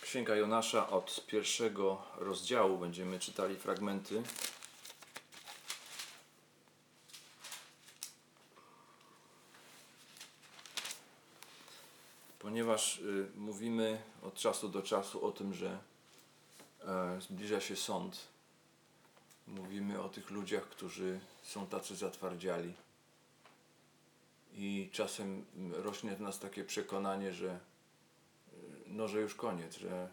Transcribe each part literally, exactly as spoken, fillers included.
Księga Jonasza od pierwszego rozdziału będziemy czytali fragmenty. Ponieważ y, mówimy od czasu do czasu o tym, że e, zbliża się sąd. Mówimy o tych ludziach, którzy są tacy zatwardziali. I czasem rośnie w nas takie przekonanie, że no, że już koniec, że,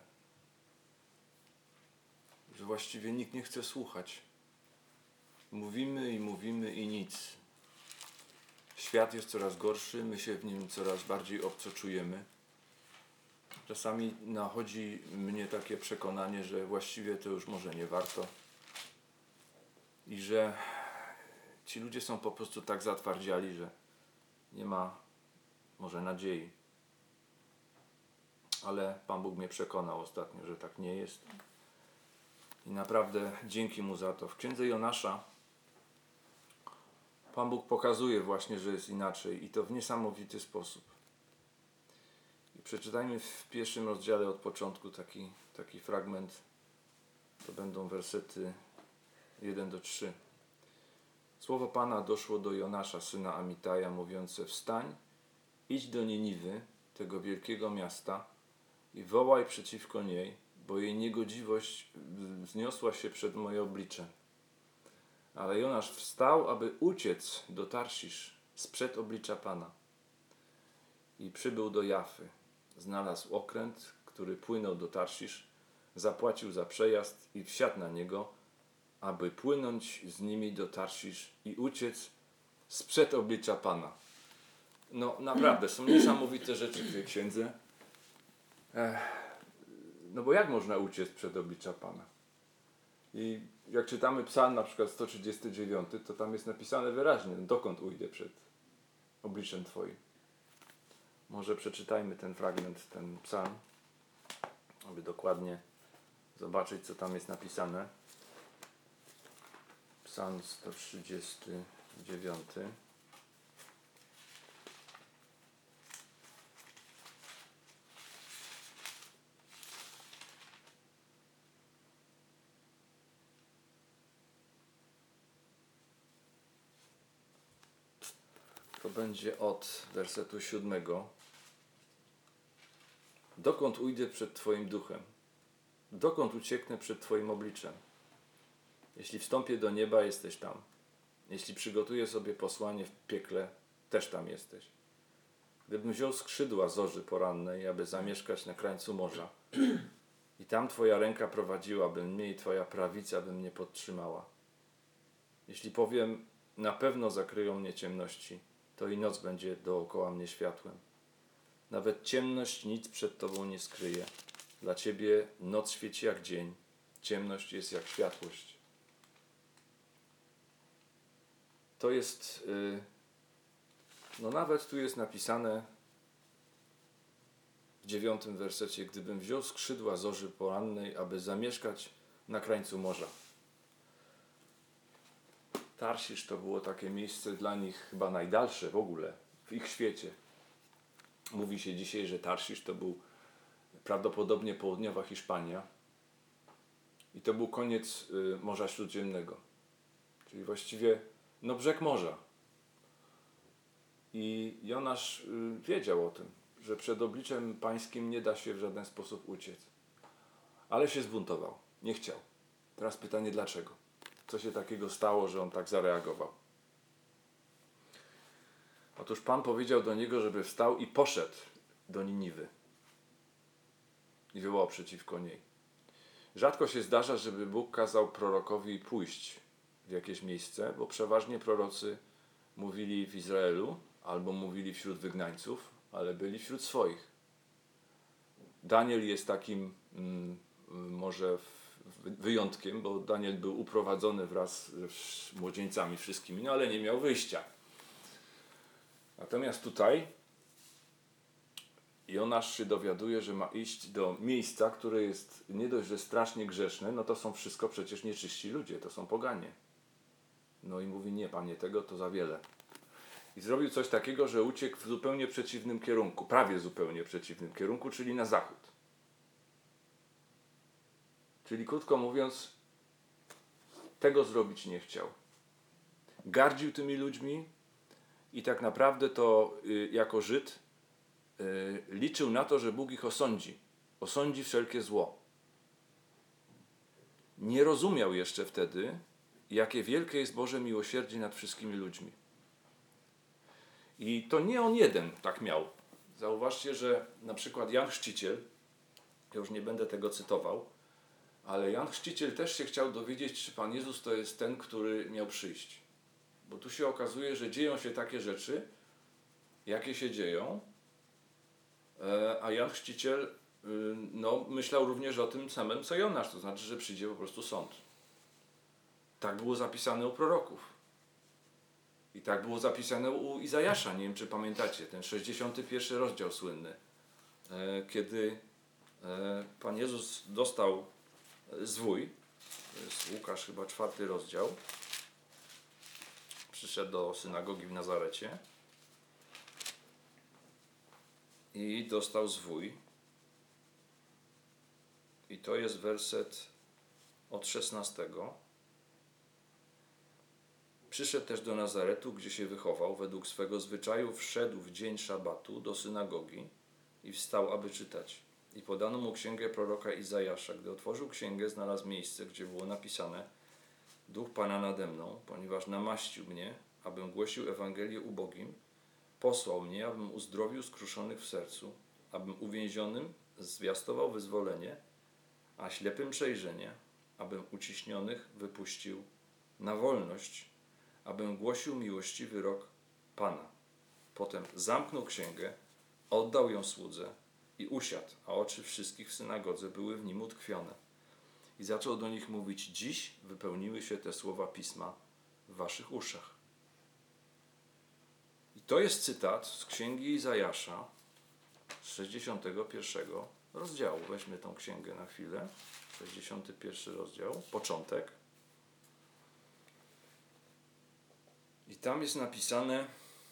że właściwie nikt nie chce słuchać. Mówimy i mówimy i nic. Świat jest coraz gorszy, my się w nim coraz bardziej obco czujemy. Czasami nachodzi mnie takie przekonanie, że właściwie to już może nie warto. I że ci ludzie są po prostu tak zatwardziali, że nie ma może nadziei. Ale Pan Bóg mnie przekonał ostatnio, że tak nie jest. I naprawdę dzięki Mu za to. W Księdze Jonasza Pan Bóg pokazuje właśnie, że jest inaczej i to w niesamowity sposób. I przeczytajmy w pierwszym rozdziale od początku taki, taki fragment. To będą wersety jeden do trzech. Słowo Pana doszło do Jonasza, syna Amitaja, mówiące: wstań, idź do Niniwy, tego wielkiego miasta, i wołaj przeciwko niej, bo jej niegodziwość wzniosła się przed moje oblicze. Ale Jonasz wstał, aby uciec do Tarsisz sprzed oblicza Pana. I przybył do Jafy. Znalazł okręt, który płynął do Tarsisz, zapłacił za przejazd i wsiadł na niego, aby płynąć z nimi do Tarsisz i uciec sprzed oblicza Pana. No naprawdę, są niesamowite rzeczy w tej księdze. Ech, no bo jak można uciec przed oblicza Pana? I jak czytamy psalm na przykład sto trzydziesty dziewiąty, to tam jest napisane wyraźnie, dokąd ujdę przed obliczem Twoim. Może przeczytajmy ten fragment, ten psalm, aby dokładnie zobaczyć, co tam jest napisane. Psalm sto trzydziesty dziewiąty. To będzie od wersetu siódmego. Dokąd ujdę przed Twoim duchem? Dokąd ucieknę przed Twoim obliczem? Jeśli wstąpię do nieba, jesteś tam. Jeśli przygotuję sobie posłanie w piekle, też tam jesteś. Gdybym wziął skrzydła zorzy porannej, aby zamieszkać na krańcu morza, i tam Twoja ręka prowadziłaby mnie i Twoja prawica by mnie podtrzymała. Jeśli powiem, na pewno zakryją mnie ciemności, to i noc będzie dookoła mnie światłem. Nawet ciemność nic przed Tobą nie skryje. Dla Ciebie noc świeci jak dzień, ciemność jest jak światłość. To jest, yy, no nawet tu jest napisane w dziewiątym wersecie: gdybym wziął skrzydła zorzy porannej, aby zamieszkać na krańcu morza. Tarsisz to było takie miejsce dla nich chyba najdalsze w ogóle w ich świecie. Mówi się dzisiaj, że Tarsisz to był prawdopodobnie południowa Hiszpania i to był koniec y, Morza Śródziemnego, czyli właściwie no brzeg morza. I Jonasz y, wiedział o tym, że przed obliczem pańskim nie da się w żaden sposób uciec. Ale się zbuntował, nie chciał. Teraz pytanie, dlaczego? Co się takiego stało, że on tak zareagował? Otóż Pan powiedział do niego, żeby wstał i poszedł do Niniwy i wywołał przeciwko niej. Rzadko się zdarza, żeby Bóg kazał prorokowi pójść w jakieś miejsce, bo przeważnie prorocy mówili w Izraelu albo mówili wśród wygnańców, ale byli wśród swoich. Daniel jest takim mm, może wyjątkiem, bo Daniel był uprowadzony wraz z młodzieńcami wszystkimi, no ale nie miał wyjścia. Natomiast tutaj Jonasz się dowiaduje, że ma iść do miejsca, które jest nie dość, że strasznie grzeszne, no to są wszystko przecież nieczyści ludzie, to są poganie. No i mówi: nie, Panie, tego to za wiele. I zrobił coś takiego, że uciekł w zupełnie przeciwnym kierunku, prawie zupełnie przeciwnym kierunku, czyli na zachód. Czyli krótko mówiąc, tego zrobić nie chciał. Gardził tymi ludźmi i tak naprawdę to y, jako Żyd y, liczył na to, że Bóg ich osądzi. Osądzi wszelkie zło. Nie rozumiał jeszcze wtedy, jakie wielkie jest Boże miłosierdzie nad wszystkimi ludźmi. I to nie on jeden tak miał. Zauważcie, że na przykład Jan Chrzciciel, ja już nie będę tego cytował, ale Jan Chrzciciel też się chciał dowiedzieć, czy Pan Jezus to jest ten, który miał przyjść. Bo tu się okazuje, że dzieją się takie rzeczy, jakie się dzieją, a Jan Chrzciciel no, myślał również o tym samym, co Jonasz, to znaczy, że przyjdzie po prostu sąd. Tak było zapisane u proroków. I tak było zapisane u Izajasza, nie wiem czy pamiętacie, ten sześćdziesiąty pierwszy rozdział słynny, kiedy Pan Jezus dostał zwój, to jest Łukasz chyba czwarty rozdział, przyszedł do synagogi w Nazarecie i dostał zwój. I to jest werset od szesnastego. Przyszedł też do Nazaretu, gdzie się wychował, według swego zwyczaju wszedł w dzień szabatu do synagogi i wstał, aby czytać. I podano mu księgę proroka Izajasza. Gdy otworzył księgę, znalazł miejsce, gdzie było napisane: Duch Pana nade mną, ponieważ namaścił mnie, abym głosił Ewangelię ubogim, posłał mnie, abym uzdrowił skruszonych w sercu, abym uwięzionym zwiastował wyzwolenie, a ślepym przejrzenie, abym uciśnionych wypuścił na wolność, abym głosił miłościwy rok Pana. Potem zamknął księgę, oddał ją słudze i usiadł, a oczy wszystkich w synagodze były w nim utkwione. I zaczął do nich mówić: dziś wypełniły się te słowa Pisma w waszych uszach. I to jest cytat z księgi Izajasza z sześćdziesiątego pierwszego rozdziału. Weźmy tą księgę na chwilę. sześćdziesiąty pierwszy rozdział, początek. I tam jest napisane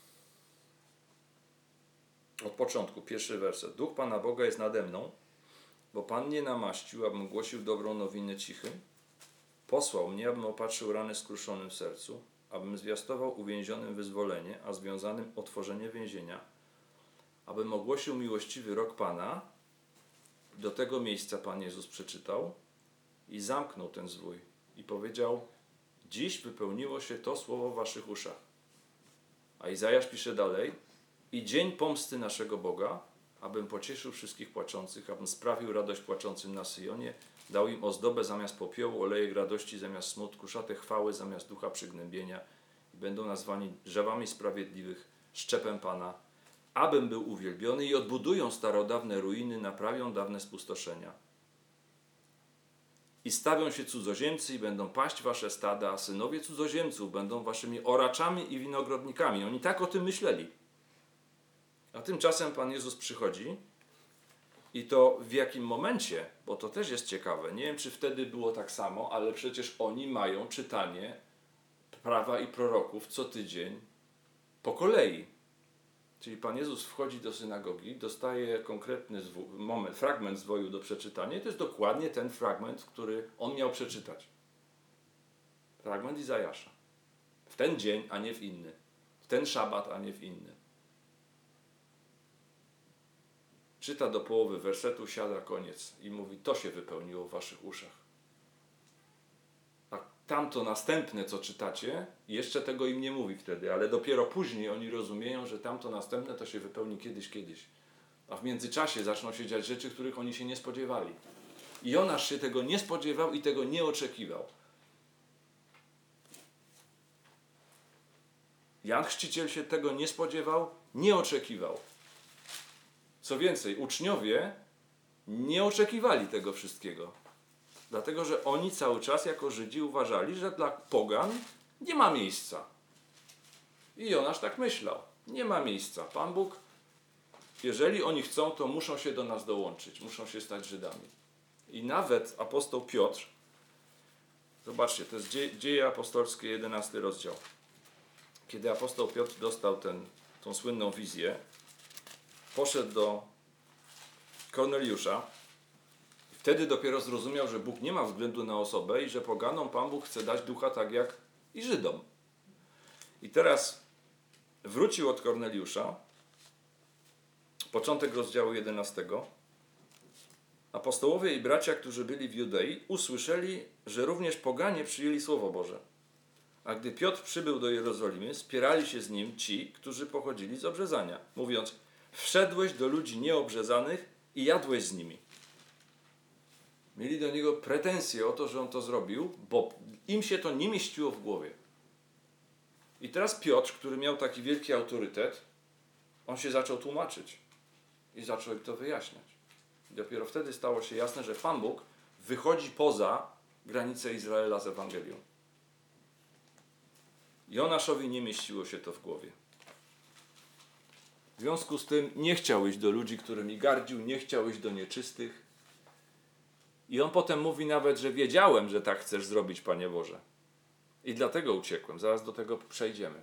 od początku, pierwszy werset. Duch Pana Boga jest nade mną, bo Pan mnie namaścił, abym głosił dobrą nowinę cichym. Posłał mnie, abym opatrzył rany skruszonym w sercu, abym zwiastował uwięzionym wyzwolenie, a związanym otworzenie więzienia, abym ogłosił miłościwy rok Pana. Do tego miejsca Pan Jezus przeczytał i zamknął ten zwój i powiedział: dziś wypełniło się to słowo w waszych uszach. A Izajasz pisze dalej: i dzień pomsty naszego Boga, abym pocieszył wszystkich płaczących, abym sprawił radość płaczącym na Syjonie, dał im ozdobę zamiast popiołu, olejek radości zamiast smutku, szatę chwały zamiast ducha przygnębienia i będą nazwani drzewami sprawiedliwych, szczepem Pana, abym był uwielbiony i odbudują starodawne ruiny, naprawią dawne spustoszenia. I stawią się cudzoziemcy i będą paść wasze stada, a synowie cudzoziemców będą waszymi oraczami i winogrodnikami. Oni tak o tym myśleli. A tymczasem Pan Jezus przychodzi i to w jakim momencie, bo to też jest ciekawe. Nie wiem, czy wtedy było tak samo, ale przecież oni mają czytanie prawa i proroków co tydzień po kolei. Czyli Pan Jezus wchodzi do synagogi, dostaje konkretny zwo- moment, fragment zwoju do przeczytania i to jest dokładnie ten fragment, który on miał przeczytać. Fragment Izajasza. W ten dzień, a nie w inny. W ten szabat, a nie w inny. Czyta do połowy wersetu, siada, koniec i mówi: to się wypełniło w waszych uszach. A tamto następne, co czytacie, jeszcze tego im nie mówi wtedy, ale dopiero później oni rozumieją, że tamto następne to się wypełni kiedyś, kiedyś. A w międzyczasie zaczną się dziać rzeczy, których oni się nie spodziewali. I Jonasz się tego nie spodziewał i tego nie oczekiwał. Jan Chrzciciel się tego nie spodziewał, nie oczekiwał. Co więcej, uczniowie nie oczekiwali tego wszystkiego. Dlatego, że oni cały czas jako Żydzi uważali, że dla pogan nie ma miejsca. I Jonasz tak myślał. Nie ma miejsca. Pan Bóg, jeżeli oni chcą, to muszą się do nas dołączyć. Muszą się stać Żydami. I nawet apostoł Piotr, zobaczcie, to jest dzie- Dzieje Apostolskie, jedenasty rozdział. Kiedy apostoł Piotr dostał ten, tą słynną wizję, poszedł do Korneliusza. W Wtedy dopiero zrozumiał, że Bóg nie ma względu na osobę i że poganom Pan Bóg chce dać ducha tak jak i Żydom. I teraz wrócił od Korneliusza, początek rozdziału jedenastego. Apostołowie i bracia, którzy byli w Judei, usłyszeli, że również poganie przyjęli Słowo Boże. A gdy Piotr przybył do Jerozolimy, spierali się z nim ci, którzy pochodzili z obrzezania, mówiąc: wszedłeś do ludzi nieobrzezanych i jadłeś z nimi. Mieli do niego pretensje o to, że on to zrobił, bo im się to nie mieściło w głowie. I teraz Piotr, który miał taki wielki autorytet, on się zaczął tłumaczyć i zaczął im to wyjaśniać. I dopiero wtedy stało się jasne, że Pan Bóg wychodzi poza granice Izraela z Ewangelią. Jonaszowi nie mieściło się to w głowie. W związku z tym nie chciał iść do ludzi, którymi gardził, nie chciał iść do nieczystych. I on potem mówi nawet, że wiedziałem, że tak chcesz zrobić, Panie Boże. I dlatego uciekłem. Zaraz do tego przejdziemy.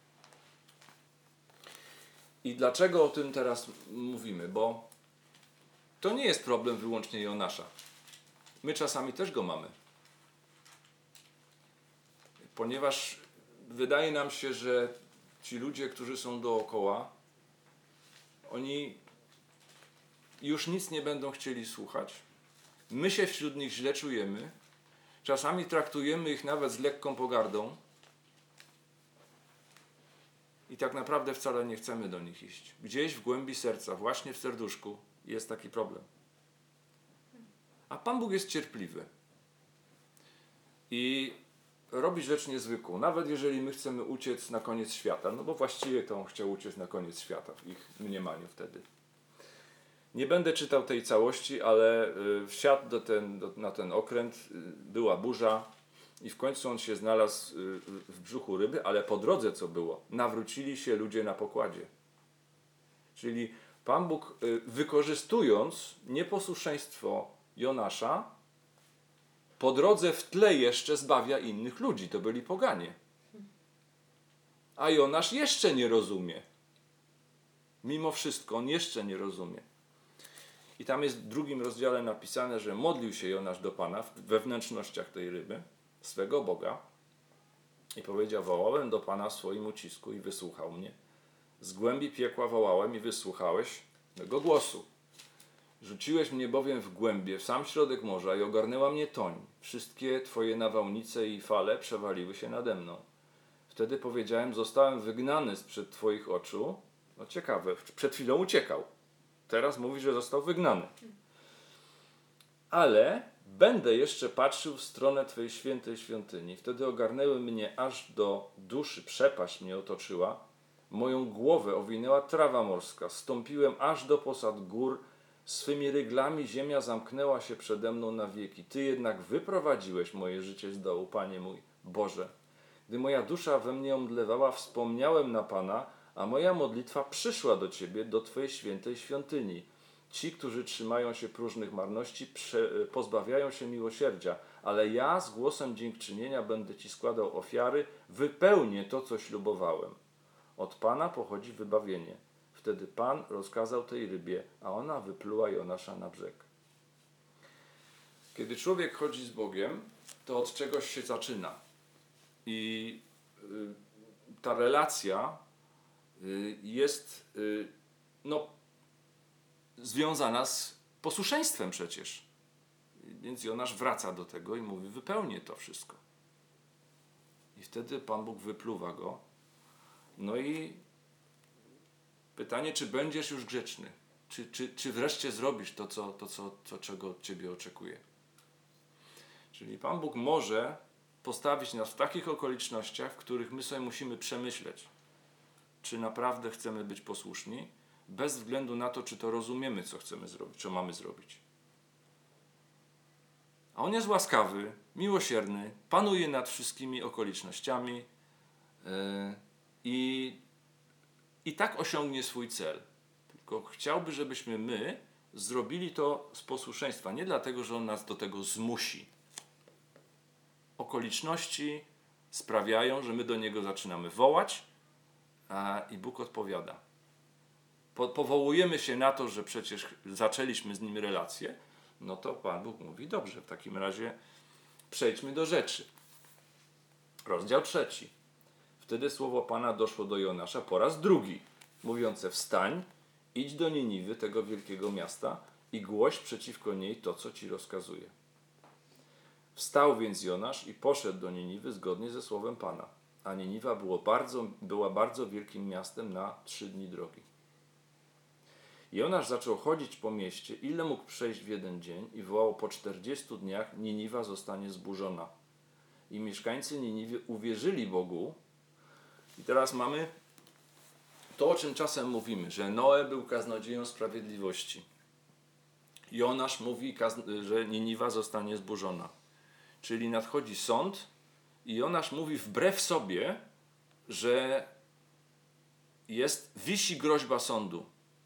I dlaczego o tym teraz mówimy? Bo to nie jest problem wyłącznie Jonasza. My czasami też go mamy. Ponieważ wydaje nam się, że ci ludzie, którzy są dookoła, oni już nic nie będą chcieli słuchać. My się wśród nich źle czujemy. Czasami traktujemy ich nawet z lekką pogardą. I tak naprawdę wcale nie chcemy do nich iść. Gdzieś w głębi serca, właśnie w serduszku, jest taki problem. A Pan Bóg jest cierpliwy. I robi rzecz niezwykłą. Nawet jeżeli my chcemy uciec na koniec świata, no bo właściwie to on chciał uciec na koniec świata, w ich mniemaniu wtedy. Nie będę czytał tej całości, ale wsiadł do ten, do, na ten okręt, była burza i w końcu on się znalazł w brzuchu ryby, ale po drodze co było? Nawrócili się ludzie na pokładzie. Czyli Pan Bóg, wykorzystując nieposłuszeństwo Jonasza, po drodze w tle jeszcze zbawia innych ludzi. To byli poganie. A Jonasz jeszcze nie rozumie. Mimo wszystko on jeszcze nie rozumie. I tam jest w drugim rozdziale napisane, że modlił się Jonasz do Pana we wnętrznościach tej ryby, swego Boga, i powiedział: wołałem do Pana w swoim ucisku i wysłuchał mnie. Z głębi piekła wołałem i wysłuchałeś mego głosu. Rzuciłeś mnie bowiem w głębie, w sam środek morza i ogarnęła mnie toń. Wszystkie Twoje nawałnice i fale przewaliły się nade mną. Wtedy powiedziałem: zostałem wygnany sprzed Twoich oczu. No ciekawe, przed chwilą uciekał. Teraz mówi, że został wygnany. Ale będę jeszcze patrzył w stronę Twojej świętej świątyni. Wtedy ogarnęły mnie aż do duszy, przepaść mnie otoczyła. Moją głowę owinęła trawa morska. Stąpiłem aż do posad gór. Swymi ryglami ziemia zamknęła się przede mną na wieki. Ty jednak wyprowadziłeś moje życie z dołu, Panie mój Boże. Gdy moja dusza we mnie omdlewała, wspomniałem na Pana, a moja modlitwa przyszła do Ciebie, do Twojej świętej świątyni. Ci, którzy trzymają się próżnych marności, prze, pozbawiają się miłosierdzia, ale ja z głosem dziękczynienia będę Ci składał ofiary, wypełnię to, co ślubowałem. Od Pana pochodzi wybawienie. Wtedy Pan rozkazał tej rybie, a ona wypluła Jonasza na brzeg. Kiedy człowiek chodzi z Bogiem, to od czegoś się zaczyna. I y, ta relacja y, jest y, no, związana z posłuszeństwem przecież. Więc Jonasz wraca do tego i mówi: wypełnię to wszystko. I wtedy Pan Bóg wypluwa go. No i pytanie, czy będziesz już grzeczny? Czy, czy, czy wreszcie zrobisz to, co, to co, co, czego od Ciebie oczekuje? Czyli Pan Bóg może postawić nas w takich okolicznościach, w których my sobie musimy przemyśleć, czy naprawdę chcemy być posłuszni, bez względu na to, czy to rozumiemy, co chcemy zrobić, co mamy zrobić. A On jest łaskawy, miłosierny, panuje nad wszystkimi okolicznościami yy, i I tak osiągnie swój cel. Tylko chciałby, żebyśmy my zrobili to z posłuszeństwa. Nie dlatego, że On nas do tego zmusi. Okoliczności sprawiają, że my do Niego zaczynamy wołać, a i Bóg odpowiada. Po, powołujemy się na to, że przecież zaczęliśmy z Nim relację, No to Pan Bóg mówi, dobrze, w takim razie przejdźmy do rzeczy. Rozdział trzeci. Wtedy słowo Pana doszło do Jonasza po raz drugi, mówiące: wstań, idź do Niniwy, tego wielkiego miasta, i głoś przeciwko niej to, co ci rozkazuję. Wstał więc Jonasz i poszedł do Niniwy zgodnie ze słowem Pana. A Niniwa było bardzo, była bardzo wielkim miastem na trzy dni drogi. Jonasz zaczął chodzić po mieście, ile mógł przejść w jeden dzień, i wołał: po czterdziestu dniach Niniwa zostanie zburzona. I mieszkańcy Niniwy uwierzyli Bogu. I teraz mamy to, o czym czasem mówimy, że Noe był kaznodzieją sprawiedliwości. Jonasz mówi, że Niniwa zostanie zburzona. Czyli nadchodzi sąd i Jonasz mówi wbrew sobie, że jest, wisi groźba sądu.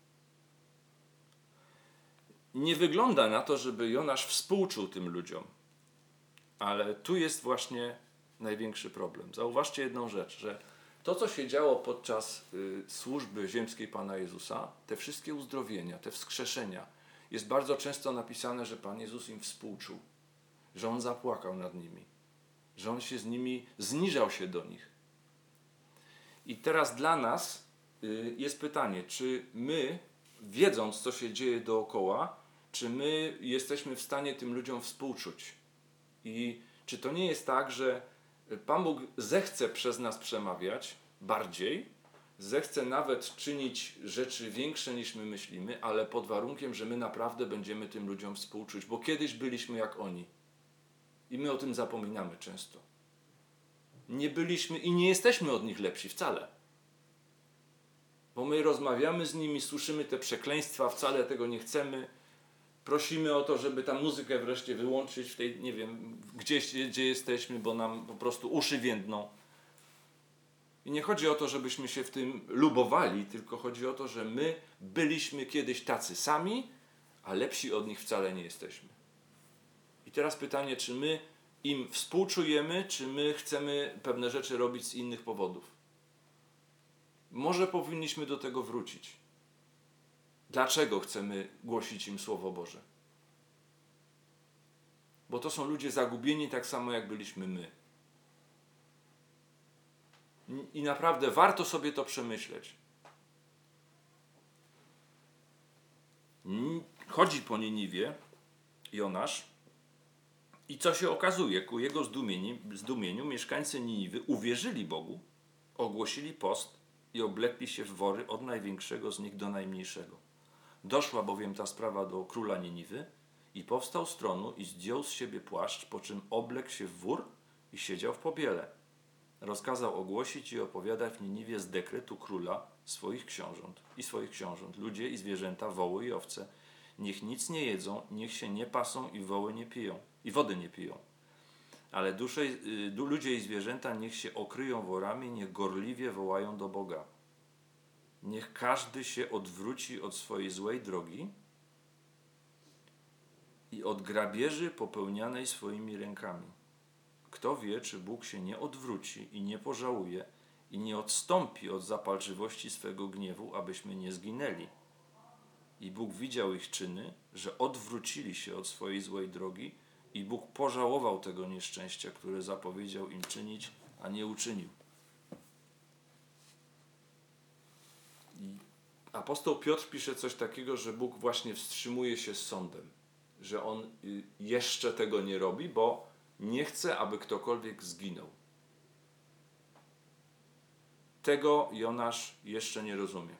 Nie wygląda na to, żeby Jonasz współczuł tym ludziom. Ale tu jest właśnie największy problem. Zauważcie jedną rzecz, że to, co się działo podczas y, służby ziemskiej Pana Jezusa, te wszystkie uzdrowienia, te wskrzeszenia, jest bardzo często napisane, że Pan Jezus im współczuł, że On zapłakał nad nimi, że On się z nimi, zniżał się do nich. I teraz dla nas y, jest pytanie, czy my, wiedząc, co się dzieje dookoła, czy my jesteśmy w stanie tym ludziom współczuć? I czy to nie jest tak, że Pan Bóg zechce przez nas przemawiać bardziej, zechce nawet czynić rzeczy większe niż my myślimy, ale pod warunkiem, że my naprawdę będziemy tym ludziom współczuć, bo kiedyś byliśmy jak oni. I my o tym zapominamy często. Nie byliśmy i nie jesteśmy od nich lepsi wcale. Bo my rozmawiamy z nimi, słyszymy te przekleństwa, wcale tego nie chcemy. Prosimy o to, żeby tę muzykę wreszcie wyłączyć w tej, nie wiem, gdzieś, gdzie jesteśmy, bo nam po prostu uszy więdną. I nie chodzi o to, żebyśmy się w tym lubowali, tylko chodzi o to, że my byliśmy kiedyś tacy sami, a lepsi od nich wcale nie jesteśmy. I teraz pytanie, czy my im współczujemy, czy my chcemy pewne rzeczy robić z innych powodów? Może powinniśmy do tego wrócić. Dlaczego chcemy głosić im Słowo Boże? Bo to są ludzie zagubieni tak samo, jak byliśmy my. I naprawdę warto sobie to przemyśleć. Chodzi po Niniwie Jonasz i co się okazuje? Ku jego zdumieniu, zdumieniu mieszkańcy Niniwy uwierzyli Bogu, ogłosili post i oblekli się w wory od największego z nich do najmniejszego. Doszła bowiem ta sprawa do króla Niniwy i powstał z tronu i zdjął z siebie płaszcz, po czym oblekł się w wór i siedział w pobiele. Rozkazał ogłosić i opowiadać w Niniwie z dekretu króla swoich książąt i swoich książąt. Ludzie i zwierzęta, woły i owce, niech nic nie jedzą, niech się nie pasą i woły nie piją, i wody nie piją. Ale dusze, y, ludzie i zwierzęta niech się okryją worami, niech gorliwie wołają do Boga. Niech każdy się odwróci od swojej złej drogi i od grabieży popełnianej swoimi rękami. Kto wie, czy Bóg się nie odwróci i nie pożałuje i nie odstąpi od zapalczywości swego gniewu, abyśmy nie zginęli. I Bóg widział ich czyny, że odwrócili się od swojej złej drogi i Bóg pożałował tego nieszczęścia, które zapowiedział im czynić, a nie uczynił. I apostoł Piotr pisze coś takiego, że Bóg właśnie wstrzymuje się z sądem, że On jeszcze tego nie robi, bo nie chce, aby ktokolwiek zginął. Tego Jonasz jeszcze nie rozumie.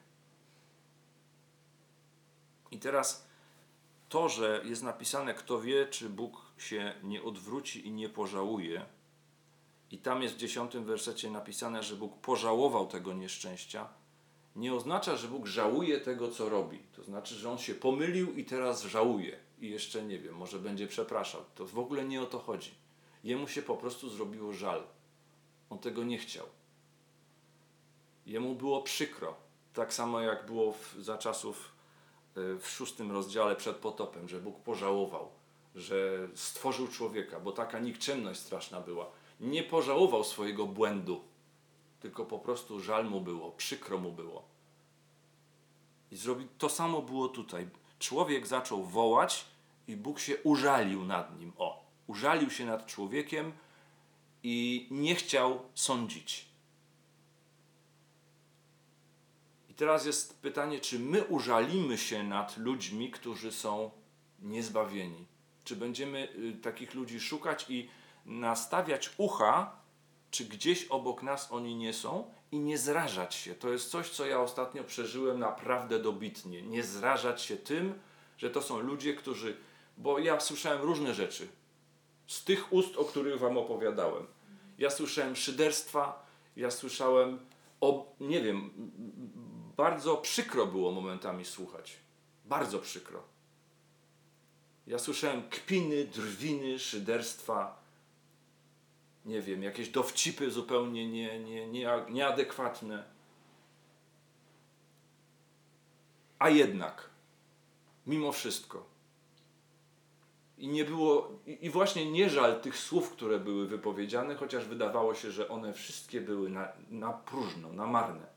I teraz to, że jest napisane, kto wie, czy Bóg się nie odwróci i nie pożałuje, i tam jest w dziesiątym wersecie napisane, że Bóg pożałował tego nieszczęścia, nie oznacza, że Bóg żałuje tego, co robi. To znaczy, że On się pomylił i teraz żałuje. I jeszcze nie wiem, może będzie przepraszał. To w ogóle nie o to chodzi. Jemu się po prostu zrobiło żal. On tego nie chciał. Jemu było przykro. Tak samo jak było w, za czasów y, w szóstym rozdziale przed potopem, że Bóg pożałował, że stworzył człowieka, bo taka nikczemność straszna była. Nie pożałował swojego błędu, tylko po prostu żal mu było, przykro mu było. I zrobi, to samo było tutaj. Człowiek zaczął wołać I Bóg się użalił nad nim. O, użalił się nad człowiekiem i nie chciał sądzić. I teraz jest pytanie, czy my użalimy się nad ludźmi, którzy są niezbawieni? Czy będziemy y, takich ludzi szukać i nastawiać ucha, czy gdzieś obok nas oni nie są i nie zrażać się? To jest coś, co ja ostatnio przeżyłem naprawdę dobitnie. Nie zrażać się tym, że to są ludzie, którzy... Bo ja słyszałem różne rzeczy. Z tych ust, o których wam opowiadałem. Ja słyszałem szyderstwa, ja słyszałem... O, nie wiem, bardzo przykro było momentami słuchać. Bardzo przykro. Ja słyszałem kpiny, drwiny, szyderstwa, nie wiem, jakieś dowcipy zupełnie nie, nie, nie, nieadekwatne. A jednak, mimo wszystko, i nie było, i, i właśnie nie żal tych słów, które były wypowiedziane, chociaż wydawało się, że one wszystkie były na, na próżno, na marne.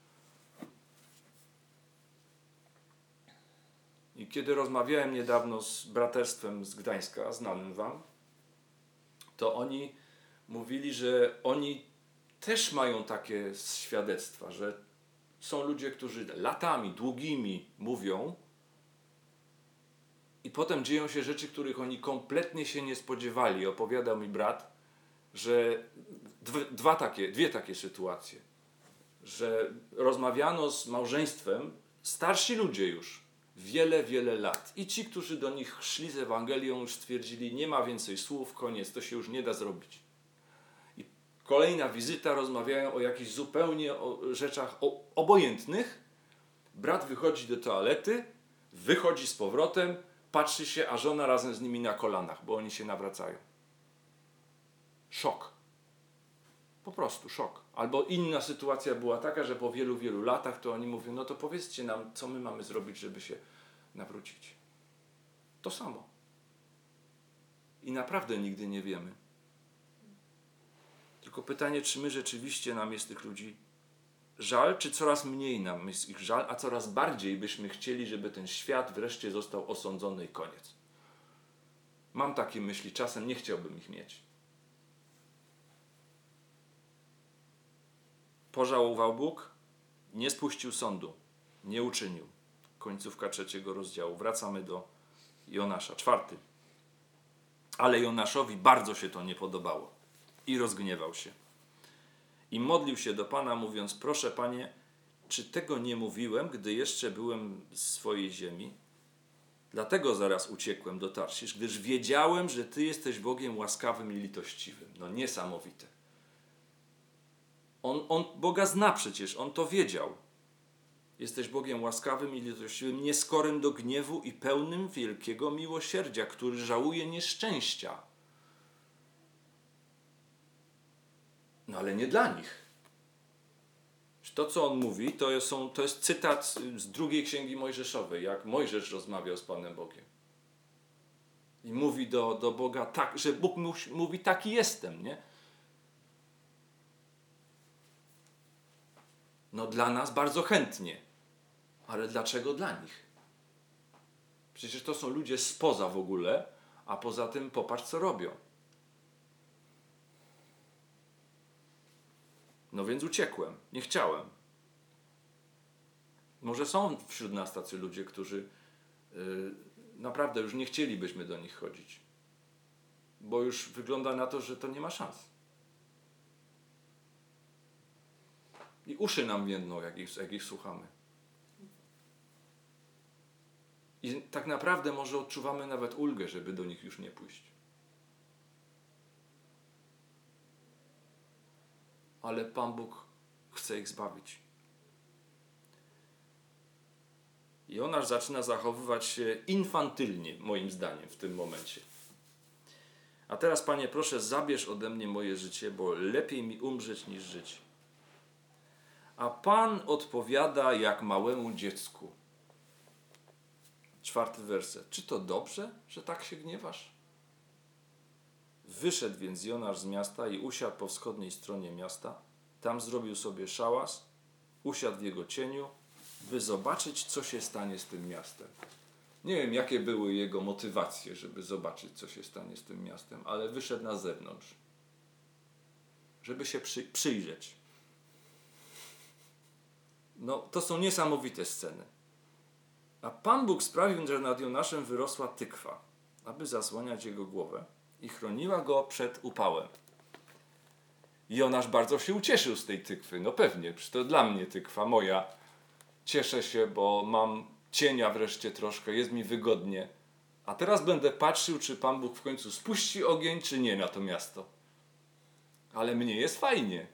I kiedy rozmawiałem niedawno z braterstwem z Gdańska, znanym wam, to oni mówili, że oni też mają takie świadectwa, że są ludzie, którzy latami, długimi mówią i potem dzieją się rzeczy, których oni kompletnie się nie spodziewali. Opowiadał mi brat, że dwie, dwa takie, dwie takie sytuacje, że rozmawiano z małżeństwem, starsi ludzie już, wiele, wiele lat. I ci, którzy do nich szli z Ewangelią, już stwierdzili, nie ma więcej słów, koniec, to się już nie da zrobić. I kolejna wizyta, rozmawiają o jakichś zupełnie o rzeczach o, obojętnych. Brat wychodzi do toalety, wychodzi z powrotem, patrzy się, a żona razem z nimi na kolanach, bo oni się nawracają. Szok. Po prostu szok. Albo inna sytuacja była taka, że po wielu, wielu latach to oni mówią, no to powiedzcie nam, co my mamy zrobić, żeby się nawrócić. To samo. I naprawdę nigdy nie wiemy. Tylko pytanie, czy my rzeczywiście nam jest tych ludzi żal, czy coraz mniej nam jest ich żal, a coraz bardziej byśmy chcieli, żeby ten świat wreszcie został osądzony i koniec. Mam takie myśli, czasem nie chciałbym ich mieć. Pożałował Bóg, nie spuścił sądu, nie uczynił. Końcówka trzeciego rozdziału. Wracamy do Jonasza, czwarty. Ale Jonaszowi bardzo się to nie podobało i rozgniewał się. I modlił się do Pana, mówiąc, proszę Panie, czy tego nie mówiłem, gdy jeszcze byłem w swojej ziemi? Dlatego zaraz uciekłem do Tarsisz, gdyż wiedziałem, że Ty jesteś Bogiem łaskawym i litościwym. No niesamowite. On, on Boga zna przecież, on to wiedział. Jesteś Bogiem łaskawym i litościwym, nieskorym do gniewu i pełnym wielkiego miłosierdzia, który żałuje nieszczęścia. No ale nie dla nich. To, co on mówi, to jest, są, to jest cytat z drugiej Księgi Mojżeszowej, jak Mojżesz rozmawiał z Panem Bogiem. I mówi do, do Boga tak, że Bóg mówi, taki jestem, nie? No dla nas bardzo chętnie. Ale dlaczego dla nich? Przecież to są ludzie spoza w ogóle, a poza tym popatrz, co robią. No więc uciekłem, nie chciałem. Może są wśród nas tacy ludzie, którzy yy, naprawdę już nie chcielibyśmy do nich chodzić. Bo już wygląda na to, że to nie ma szans. I uszy nam więdną, jak ich, jak ich słuchamy. I tak naprawdę może odczuwamy nawet ulgę, żeby do nich już nie pójść. Ale Pan Bóg chce ich zbawić. Jonasz zaczyna zachowywać się infantylnie, moim zdaniem, w tym momencie. A teraz, Panie, proszę, zabierz ode mnie moje życie, bo lepiej mi umrzeć niż żyć. A Pan odpowiada jak małemu dziecku. Czwarty werset. Czy to dobrze, że tak się gniewasz? Wyszedł więc Jonasz z miasta i usiadł po wschodniej stronie miasta. Tam zrobił sobie szałas, usiadł w jego cieniu, by zobaczyć, co się stanie z tym miastem. Nie wiem, jakie były jego motywacje, żeby zobaczyć, co się stanie z tym miastem, ale wyszedł na zewnątrz, żeby się przy, przyjrzeć. No, to są niesamowite sceny. A Pan Bóg sprawił, że nad Jonaszem wyrosła tykwa, aby zasłaniać jego głowę i chroniła go przed upałem. Jonasz bardzo się ucieszył z tej tykwy. No pewnie, przecież to dla mnie tykwa moja. Cieszę się, bo mam cienia wreszcie troszkę, jest mi wygodnie. A teraz będę patrzył, czy Pan Bóg w końcu spuści ogień, czy nie na to miasto. Ale mnie jest fajnie.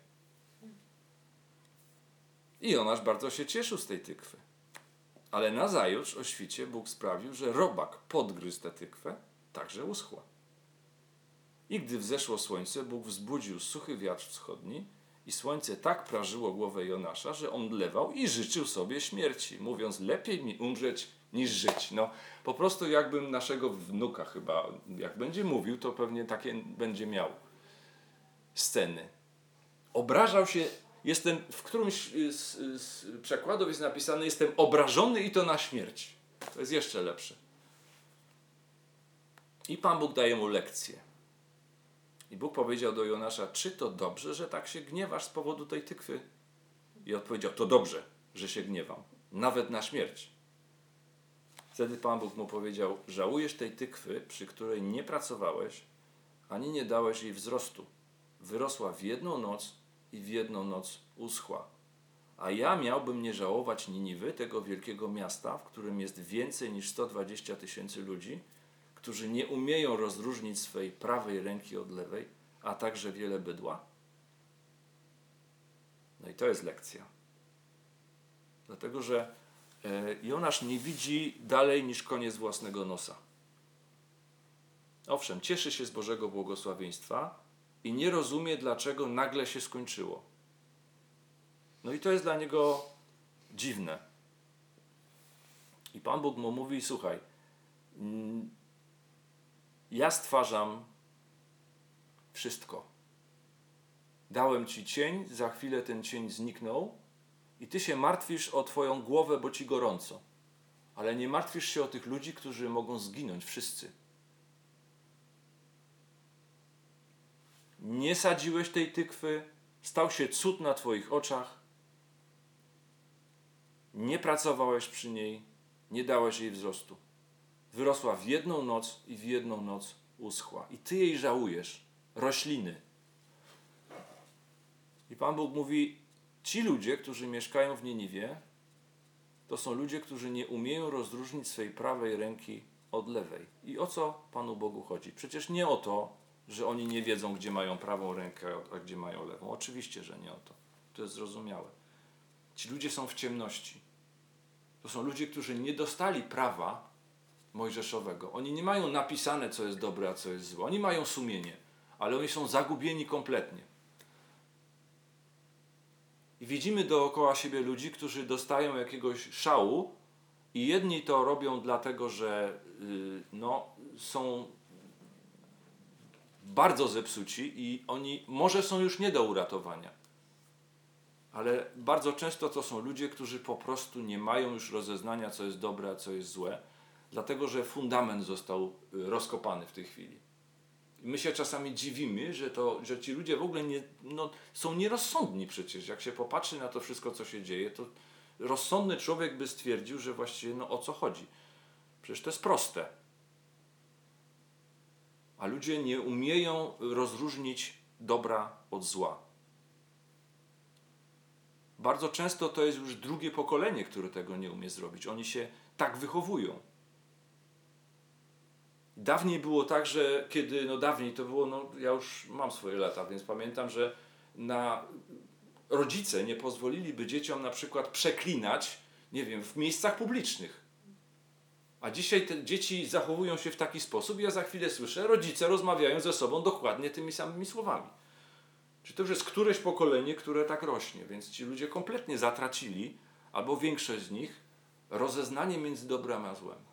I Jonasz bardzo się cieszył z tej tykwy. Ale nazajutrz o świcie Bóg sprawił, że robak podgryzł tę tykwę, tak że uschła. I gdy wzeszło słońce, Bóg wzbudził suchy wiatr wschodni i słońce tak prażyło głowę Jonasza, że on mdlewał i życzył sobie śmierci, mówiąc, lepiej mi umrzeć niż żyć. No, po prostu jakbym naszego wnuka chyba, jak będzie mówił, to pewnie takie będzie miał sceny. Obrażał się, jestem, w którymś z, z przekładów jest napisane, jestem obrażony i to na śmierć. To jest jeszcze lepsze. I Pan Bóg daje mu lekcję. I Bóg powiedział do Jonasza, czy to dobrze, że tak się gniewasz z powodu tej tykwy? I odpowiedział, to dobrze, że się gniewam, nawet na śmierć. Wtedy Pan Bóg mu powiedział, żałujesz tej tykwy, przy której nie pracowałeś, ani nie dałeś jej wzrostu. Wyrosła w jedną noc i w jedną noc uschła. A ja miałbym nie żałować Niniwy, tego wielkiego miasta, w którym jest więcej niż sto dwadzieścia tysięcy ludzi, którzy nie umieją rozróżnić swej prawej ręki od lewej, a także wiele bydła? No i to jest lekcja. Dlatego, że Jonasz nie widzi dalej niż koniec własnego nosa. Owszem, cieszy się z Bożego błogosławieństwa i nie rozumie, dlaczego nagle się skończyło. No i to jest dla niego dziwne. I Pan Bóg mu mówi, słuchaj, ja stwarzam wszystko. Dałem ci cień, za chwilę ten cień zniknął i ty się martwisz o twoją głowę, bo ci gorąco. Ale nie martwisz się o tych ludzi, którzy mogą zginąć, wszyscy. Nie sadziłeś tej tykwy, stał się cud na twoich oczach, nie pracowałeś przy niej, nie dałeś jej wzrostu. Wyrosła w jedną noc i w jedną noc uschła. I ty jej żałujesz. Rośliny. I Pan Bóg mówi, ci ludzie, którzy mieszkają w Niniwie, to są ludzie, którzy nie umieją rozróżnić swej prawej ręki od lewej. I o co Panu Bogu chodzi? Przecież nie o to, że oni nie wiedzą, gdzie mają prawą rękę, a gdzie mają lewą. Oczywiście, że nie o to. To jest zrozumiałe. Ci ludzie są w ciemności. To są ludzie, którzy nie dostali prawa mojżeszowego. Oni nie mają napisane, co jest dobre, a co jest złe. Oni mają sumienie, ale oni są zagubieni kompletnie. I widzimy dookoła siebie ludzi, którzy dostają jakiegoś szału i jedni to robią dlatego, że yy, no, są bardzo zepsuci i oni może są już nie do uratowania. Ale bardzo często to są ludzie, którzy po prostu nie mają już rozeznania, co jest dobre, a co jest złe, dlatego że fundament został rozkopany w tej chwili. I my się czasami dziwimy, że, to, że ci ludzie w ogóle nie, no, są nierozsądni przecież. Jak się popatrzy na to wszystko, co się dzieje, to rozsądny człowiek by stwierdził, że właściwie no, o co chodzi. Przecież to jest proste. A ludzie nie umieją rozróżnić dobra od zła. Bardzo często to jest już drugie pokolenie, które tego nie umie zrobić. Oni się tak wychowują. Dawniej było tak, że kiedy, no dawniej to było, no ja już mam swoje lata, więc pamiętam, że na rodzice nie pozwoliliby dzieciom na przykład przeklinać, nie wiem, w miejscach publicznych. A dzisiaj te dzieci zachowują się w taki sposób, ja za chwilę słyszę, rodzice rozmawiają ze sobą dokładnie tymi samymi słowami. Czy to już jest któreś pokolenie, które tak rośnie, więc ci ludzie kompletnie zatracili, albo większość z nich, rozeznanie między dobrem a złem.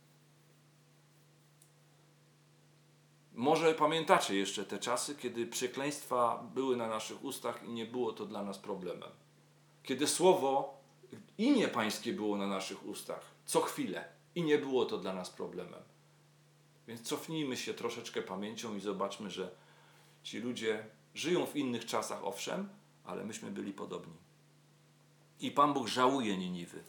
Może pamiętacie jeszcze te czasy, kiedy przekleństwa były na naszych ustach i nie było to dla nas problemem. Kiedy słowo, imię Pańskie było na naszych ustach, co chwilę. i nie było to dla nas problemem. Więc cofnijmy się troszeczkę pamięcią i zobaczmy, że ci ludzie żyją w innych czasach, owszem, ale myśmy byli podobni. I Pan Bóg żałuje Niniwy.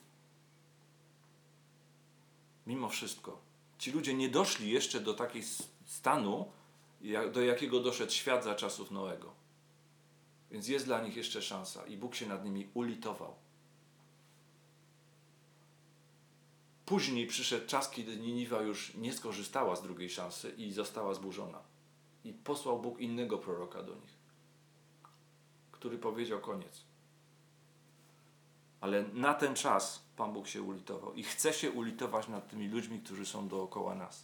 Mimo wszystko. Ci ludzie nie doszli jeszcze do takiego stanu, do jakiego doszedł świat za czasów Noego. Więc jest dla nich jeszcze szansa i Bóg się nad nimi ulitował. Później przyszedł czas, kiedy Niniwa już nie skorzystała z drugiej szansy i została zburzona. I posłał Bóg innego proroka do nich, który powiedział koniec. Ale na ten czas Pan Bóg się ulitował i chce się ulitować nad tymi ludźmi, którzy są dookoła nas.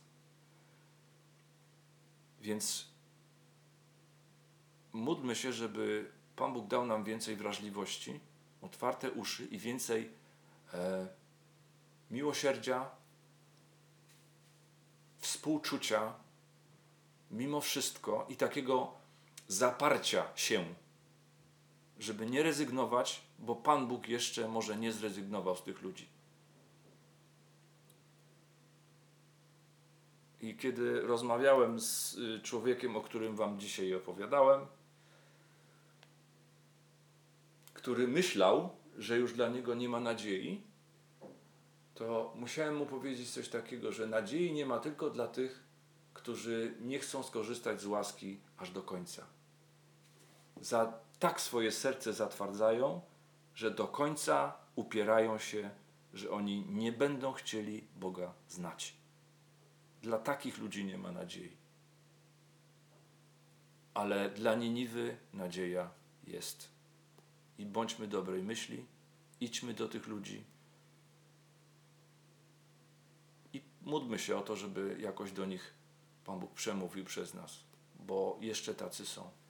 Więc módlmy się, żeby Pan Bóg dał nam więcej wrażliwości, otwarte uszy i więcej e, miłosierdzia, współczucia, mimo wszystko i takiego zaparcia się, żeby nie rezygnować, bo Pan Bóg jeszcze może nie zrezygnował z tych ludzi. I kiedy rozmawiałem z człowiekiem, o którym wam dzisiaj opowiadałem, który myślał, że już dla niego nie ma nadziei, to musiałem mu powiedzieć coś takiego, że nadziei nie ma tylko dla tych, którzy nie chcą skorzystać z łaski aż do końca. Za tak swoje serce zatwardzają, że do końca upierają się, że oni nie będą chcieli Boga znać. Dla takich ludzi nie ma nadziei. Ale dla Niniwy nadzieja jest. I bądźmy dobrej myśli, idźmy do tych ludzi i módlmy się o to, żeby jakoś do nich Pan Bóg przemówił przez nas, bo jeszcze tacy są.